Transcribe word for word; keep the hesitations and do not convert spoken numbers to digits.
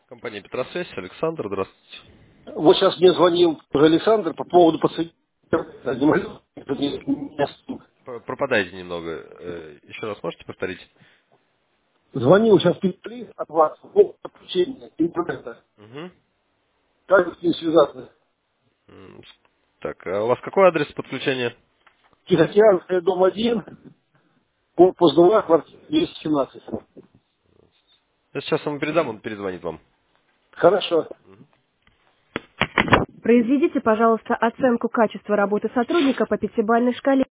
Компания Петросвязь, Александр, здравствуйте. Вот сейчас мне звонил уже Александр по поводу подсоединения. П- Пропадаете немного. Э, Еще раз можете повторить? Звонил сейчас Петли от вас по поводу подключения интернета. Угу. Как с ним связаться? М, с- Так, а у вас какой адрес подключения? Тихоокеанская, дом один, корпус два, квартира двести семнадцать. Я сейчас ему передам, он перезвонит вам. Хорошо. Произведите, пожалуйста, оценку качества работы сотрудника по пятибалльной шкале.